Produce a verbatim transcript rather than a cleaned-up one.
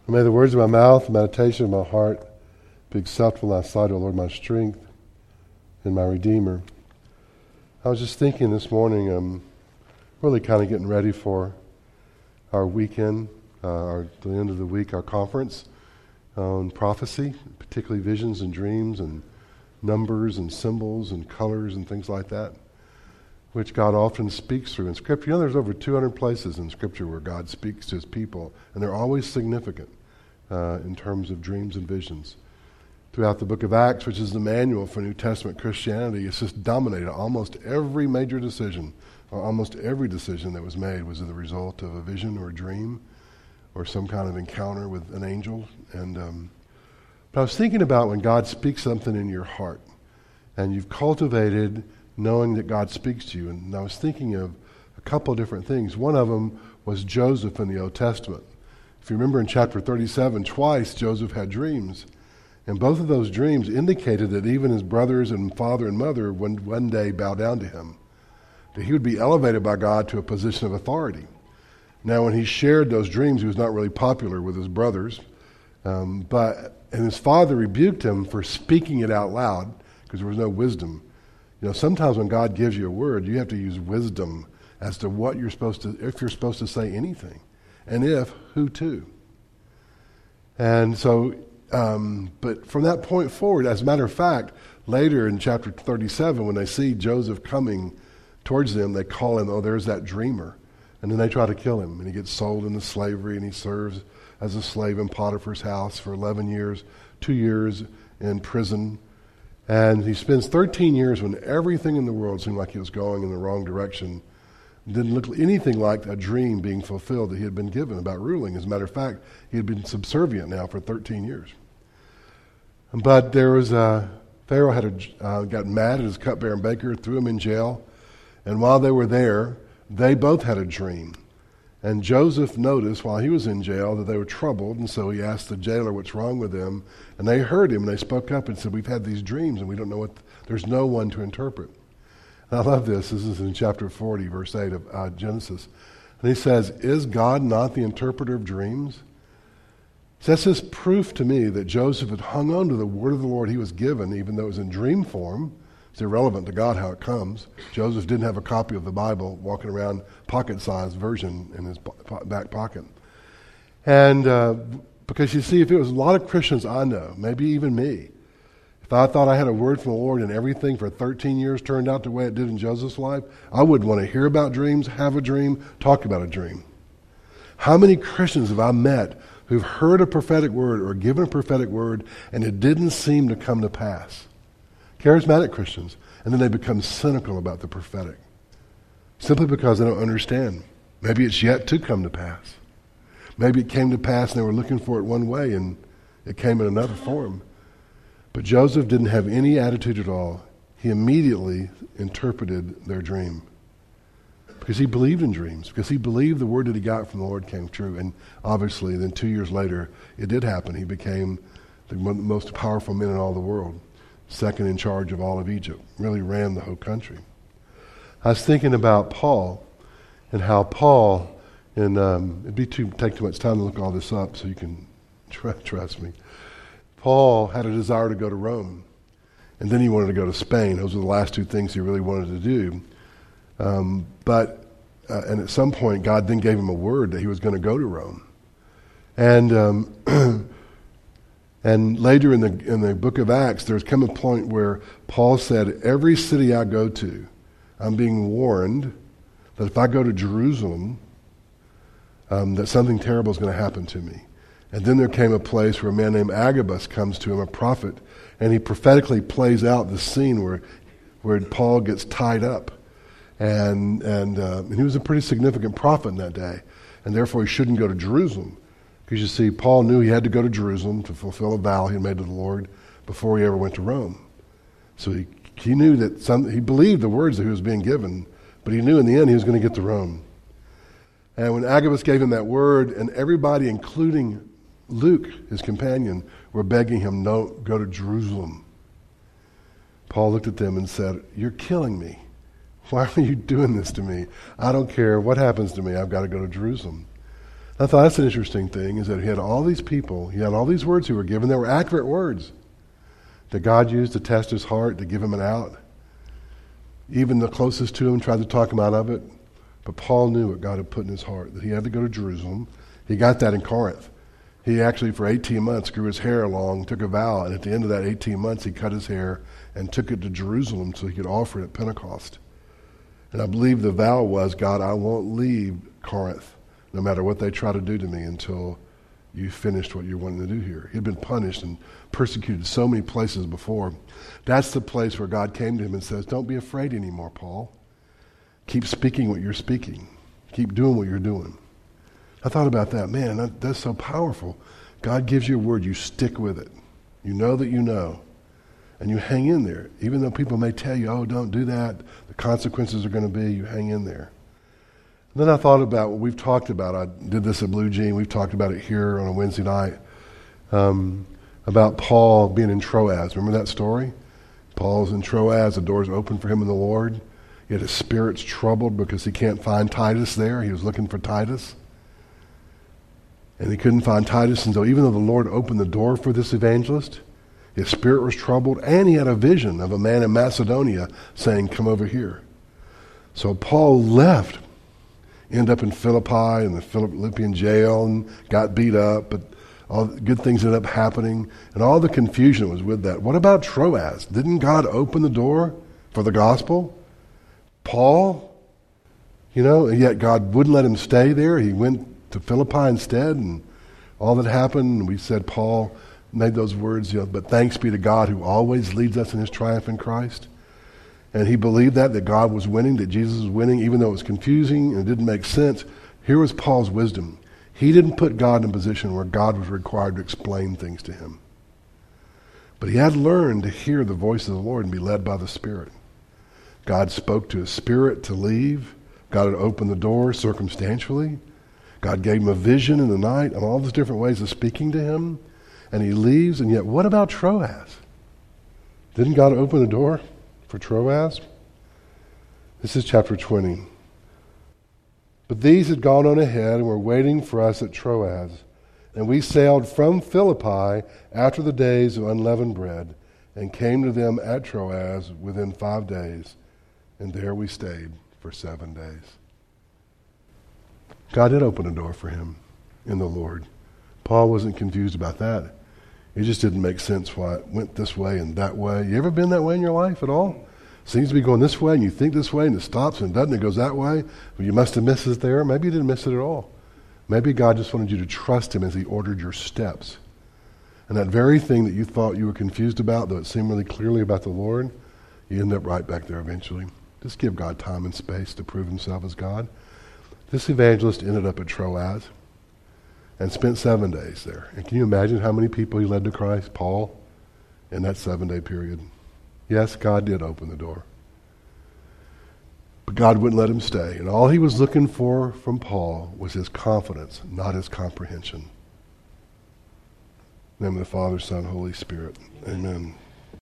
And may the words of my mouth, the meditation of my heart be acceptable in thy sight, O Lord, my strength and my Redeemer. I was just thinking this morning, um, really kind of getting ready for our weekend, uh, our, the end of the week, our conference on prophecy, particularly visions and dreams and numbers and symbols and colors and things like that, which God often speaks through in Scripture. You know, there's over two hundred places in Scripture where God speaks to his people, and they're always significant uh, in terms of dreams and visions. Throughout the book of Acts, which is the manual for New Testament Christianity, it's just dominated. Almost every major decision, or almost every decision that was made was the result of a vision or a dream or some kind of encounter with an angel. And um, but I was thinking about when God speaks something in your heart, and you've cultivated knowing that God speaks to you. And I was thinking of a couple of different things. One of them was Joseph in the Old Testament. If you remember in chapter thirty-seven, twice Joseph had dreams. And both of those dreams indicated that even his brothers and father and mother would one day bow down to him. That he would be elevated by God to a position of authority. Now, when he shared those dreams, he was not really popular with his brothers. Um, but and his father rebuked him for speaking it out loud because there was no wisdom. You know, sometimes when God gives you a word, you have to use wisdom as to what you're supposed to, if you're supposed to say anything. And if, who to. And so, um, but from that point forward, as a matter of fact, later in chapter thirty-seven, when they see Joseph coming towards them, they call him, oh, there's that dreamer. And then they try to kill him. And he gets sold into slavery, and he serves as a slave in Potiphar's house for eleven years, two years in prison. And he spends thirteen years when everything in the world seemed like he was going in the wrong direction. It didn't look anything like a dream being fulfilled that he had been given about ruling. As a matter of fact, he had been subservient now for thirteen years. But there was a, Pharaoh had a, uh, got mad at his cupbearer and baker, threw him in jail. And while they were there, they both had a dream. And Joseph noticed while he was in jail that they were troubled, and so he asked the jailer what's wrong with them. And they heard him, and they spoke up and said, we've had these dreams, and we don't know what, there's no one to interpret. And I love this. This is in chapter forty, verse eight of uh, Genesis. And he says, is God not the interpreter of dreams? So that's this proof to me that Joseph had hung on to the word of the Lord he was given, even though it was in dream form. It's irrelevant to God how it comes. Joseph didn't have a copy of the Bible walking around, pocket-sized version in his back pocket. And uh, because you see, if it was a lot of Christians I know, maybe even me, if I thought I had a word from the Lord and everything for thirteen years turned out the way it did in Joseph's life, I wouldn't want to hear about dreams, have a dream, talk about a dream. How many Christians have I met who've heard a prophetic word or given a prophetic word and it didn't seem to come to pass? Charismatic Christians, and then they become cynical about the prophetic simply because they don't understand. Maybe it's yet to come to pass. Maybe it came to pass and they were looking for it one way and it came in another form. But Joseph didn't have any attitude at all. He immediately interpreted their dream because he believed in dreams, because he believed the word that he got from the Lord came true. And obviously then two years later it did happen. He became the most powerful man in all the world. Second in charge of all of Egypt, really ran the whole country. I was thinking about Paul and how Paul, and um, it'd be too take too much time to look all this up, so you can tr- trust me. Paul had a desire to go to Rome, and then he wanted to go to Spain. Those were the last two things he really wanted to do. Um, but uh, and at some point, God then gave him a word that he was going to go to Rome, and. Um, And later in the in the book of Acts, there's come a point where Paul said, every city I go to, I'm being warned that if I go to Jerusalem, um, that something terrible is going to happen to me. And then there came a place where a man named Agabus comes to him, a prophet, and he prophetically plays out the scene where where Paul gets tied up. And, and, uh, and he was a pretty significant prophet in that day, and therefore he shouldn't go to Jerusalem. Because you see, Paul knew he had to go to Jerusalem to fulfill a vow he had made to the Lord before he ever went to Rome. So he he knew that some, he believed the words that he was being given, but he knew in the end he was going to get to Rome. And when Agabus gave him that word, and everybody, including Luke, his companion, were begging him, no, go to Jerusalem. Paul looked at them and said, you're killing me. Why are you doing this to me? I don't care what happens to me. I've got to go to Jerusalem. I thought that's an interesting thing, is that he had all these people, he had all these words he were given. They were accurate words that God used to test his heart, to give him an out. Even the closest to him tried to talk him out of it. But Paul knew what God had put in his heart, that he had to go to Jerusalem. He got that in Corinth. He actually, for eighteen months, grew his hair long, took a vow, and at the end of that eighteen months, he cut his hair and took it to Jerusalem so he could offer it at Pentecost. And I believe the vow was, God, I won't leave Corinth, no matter what they try to do to me, until you finished what you're wanting to do here. He'd been punished and persecuted so many places before. That's the place where God came to him and says, don't be afraid anymore, Paul. Keep speaking what you're speaking. Keep doing what you're doing. I thought about that. Man, that, that's so powerful. God gives you a word. You stick with it. You know that you know. And you hang in there. Even though people may tell you, oh, don't do that. The consequences are going to be, you hang in there. And then I thought about what we've talked about. I did this at Blue Jean. We've talked about it here on a Wednesday night. Um, about Paul being in Troas. Remember that story? Paul's in Troas. The door's open for him in the Lord. Yet his spirit's troubled because he can't find Titus there. He was looking for Titus. And he couldn't find Titus. And so even though the Lord opened the door for this evangelist, his spirit was troubled, and he had a vision of a man in Macedonia saying, come over here. So Paul left, ended up in Philippi, in the Philippian jail, and got beat up, but all the good things ended up happening, and all the confusion was with that. What about Troas? Didn't God open the door for the gospel? Paul, you know, and yet God wouldn't let him stay there. He went to Philippi instead, and all that happened, we said Paul made those words, you know, but thanks be to God who always leads us in his triumph in Christ. And he believed that, that God was winning, that Jesus was winning, even though it was confusing and it didn't make sense. Here was Paul's wisdom. He didn't put God in a position where God was required to explain things to him. But he had learned to hear the voice of the Lord and be led by the Spirit. God spoke to his spirit to leave. God had opened the door circumstantially. God gave him a vision in the night and all those different ways of speaking to him. And he leaves, and yet what about Troas? Didn't God open the door for Troas? This is chapter twenty. But these had gone on ahead and were waiting for us at Troas. And we sailed from Philippi after the days of unleavened bread and came to them at Troas within five days. And there we stayed for seven days. God did open a door for him in the Lord. Paul wasn't confused about that. It just didn't make sense why it went this way and that way. You ever been that way in your life at all? Seems to be going this way, and you think this way, and it stops, and it doesn't, it goes that way. Well, you must have missed it there. Maybe you didn't miss it at all. Maybe God just wanted you to trust him as he ordered your steps. And that very thing that you thought you were confused about, though it seemed really clearly about the Lord, you end up right back there eventually. Just give God time and space to prove himself as God. This evangelist ended up at Troas and spent seven days there. And can you imagine how many people he led to Christ, Paul, in that seven-day period? Yes, God did open the door. But God wouldn't let him stay. And all he was looking for from Paul was his confidence, not his comprehension. In the name of the Father, Son, Holy Spirit. Amen.